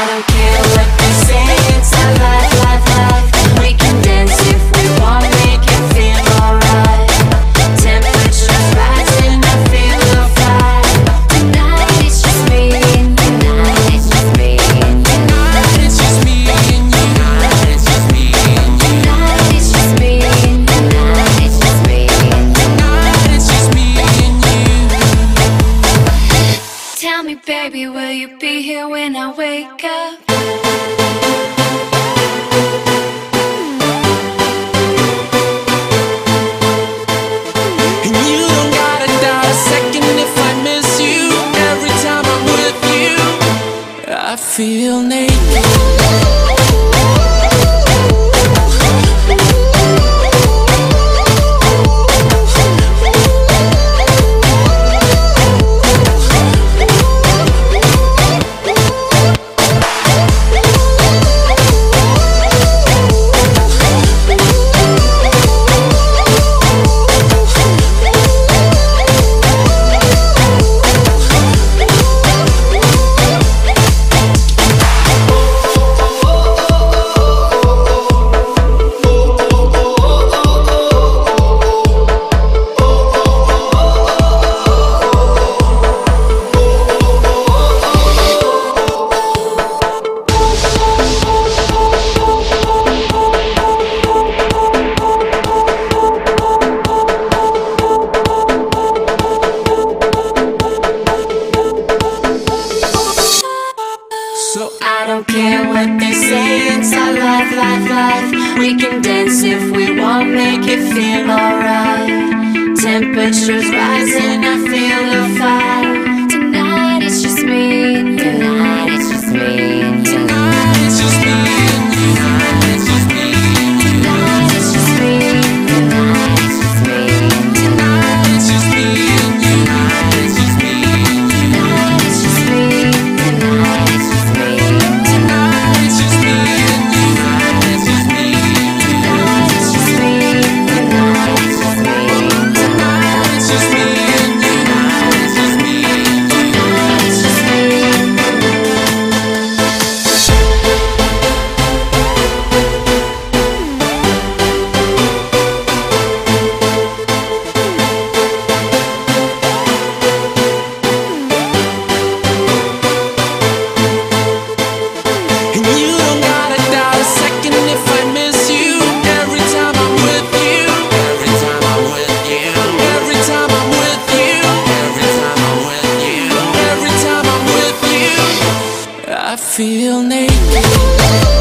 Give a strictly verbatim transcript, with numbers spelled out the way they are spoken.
don't care what they say, it's our life, life, life. We can dance if we want, make it feel alright. Temperature's rising, I feel the fire. Tonight it's just me and you. Tonight it's just me and you. Tonight it's just me and you. Tonight it's just me and you. Tonight it's just me and you. Tonight it's just me and you. Tonight it's just me and you. Tell me, baby, will you be here when I wake up? And you don't gotta doubt a second if I miss you. Every time I'm with you, I feel naked. I don't care what they say, it's our life, life, life. We can dance if we want, make it feel alright. Temperature's rising, I feel the fire. Tonight it's just me and you. Tonight it's just me and you. Tonight it's just me and you. Tonight it's just me and you. Tonight it's just me and you. Tonight it's just me and you. Tonight it's just me and you. Tonight it's just me and you. Tonight it's just me and you. Tonight it's just me. Tonight it's just me and you. Tonight it's just me and you. Tonight it's just me and you. Tonight it's just me and you. Tonight it's just me and you. Tonight it's just me and you. Tonight it's just me and you. And you don't gotta doubt a second if I miss you. Every time I'm with you. Every time I'm with you. Every time I'm with you. Every time I'm with you. Every time I'm with you, I feel naked.